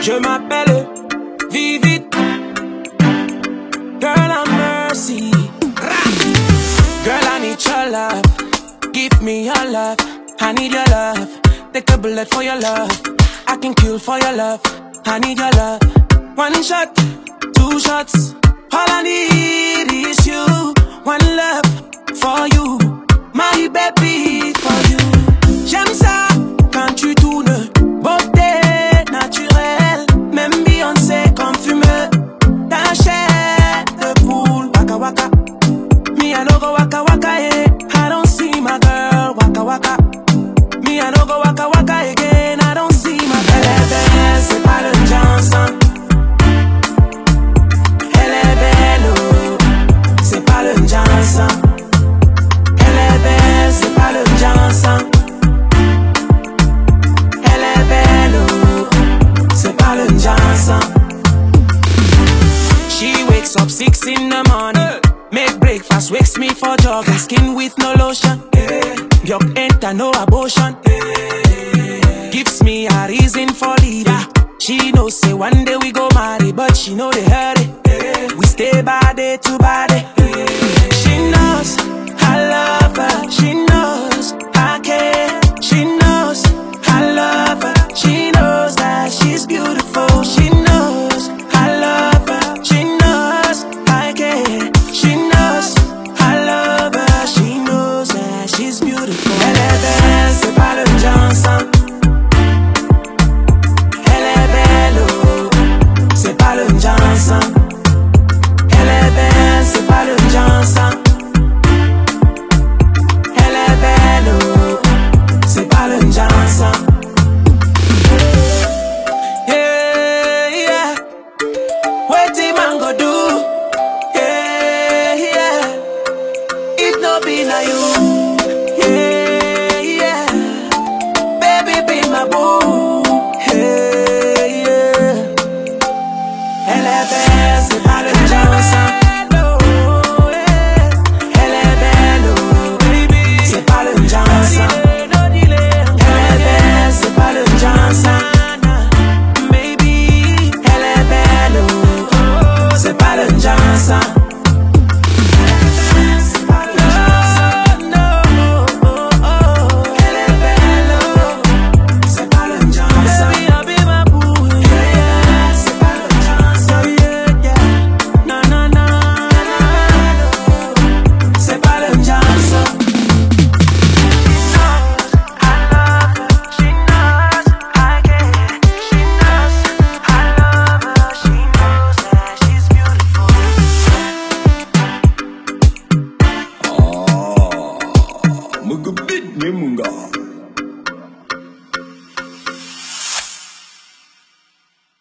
Je m'appelle Vivid. Girl, I'm mercy. Girl, I need your love. Give me your love. I need your love. Take a bullet for your love. I can kill for your love. I need your love. One shot, two shots. All I need is you. One love for you. My baby for you. J'aime ça quand tu tournes. Beauté naturelle. Même Beyoncé comme fumeux. Ta chair de poule. Waka waka. Me I no go waka waka yeah. I don't see my girl waka waka. Me I no go waka waka again. I don't see my girl. Elle est belle, c'est pas le Johnson. Elle est belle, oh, c'est pas le Johnson. Elle est belle, c'est pas le Johnson. Elle est belle, oh, c'est pas le Johnson. She wakes up 6 in the morning. Make breakfast, wakes me for jogging. Skin with no lotion. Yuck, enter no abortion. Gives me a reason for leaving. She knows say one day we go marry, but she know they hurt it. We stay body to body. She knows I love her. She knows I care. She knows I love her. She knows that she's beautiful. She knows I love her. She knows I care. She knows I love her. She knows that she's beautiful. Elle est belle, c'est pas le Johnson. Elle est belle, oh, c'est pas le Johnson. Elle est belle, c'est pas le Johnson. Elle est belle, oh, c'est pas le Johnson. Yeah, yeah. What the man go do? Yeah, yeah. If no be na you. Yeah, yeah. Baby be my boo.